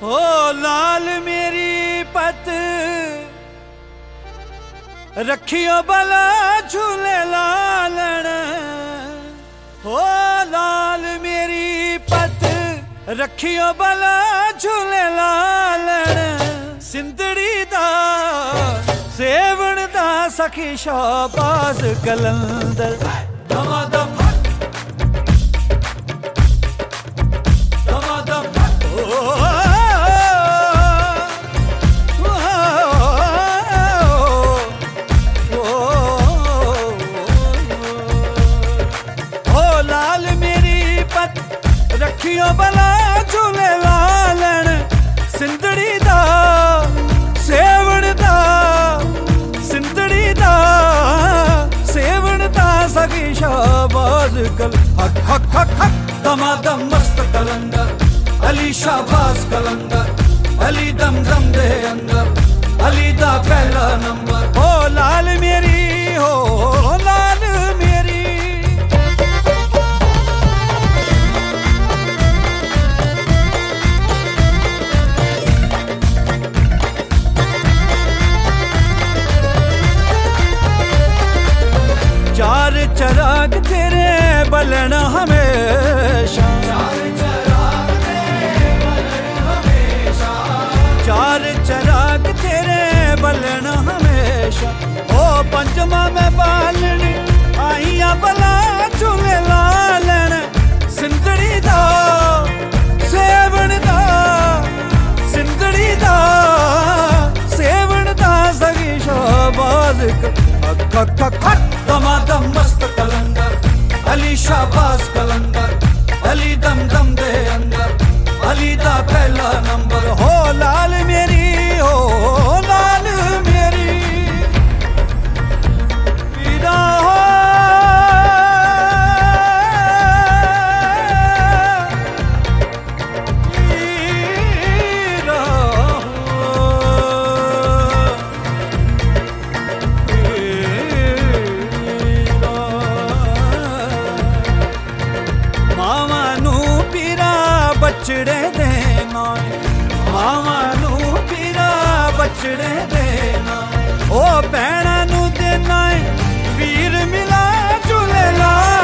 हो लाल मेरी पत रखियो बला झूले लालन। हो लाल मेरी पत रखियो बला झूले लालन। सिंधड़ी दा सेवण दा सखी शाबाज कलंदर। दमादम रखियो बला झूले लालन। सिंधड़ी दा सेवण दा सिंधड़ी दा सेवण दा सगी शाबाज कल। हक हक हक हक दमादम मस्त कलंदर। अली शाबाज कलंदर। अली दम दम दे अंदर। अली दा पहला नंबर। हो लाल मेरी हो लाल मेरी। चार चराग तेरे बलन हमेशा। चार चराग तेरे बलन हमेशा। चार चराग तेरे बलन हमेशा। ओ पंचमा में बालनी आईया बला झूले लालन। सिंधड़ी दा सेवण दा सिंधड़ी दा सेवण दा सगी शाबाज हक हक हक हक दमादम मस्त कलंदर। अली शाबाज कलंदर। अली दम दम दे अंदर। अली दा पहला नंबर। हो लाल मेरी हो लाल मेरी। पीरा हो पीरा बचड़े देना। मावा नू पीरा बचड़े देना। ओ भैणा नू देना वीर मिला झूले लाल।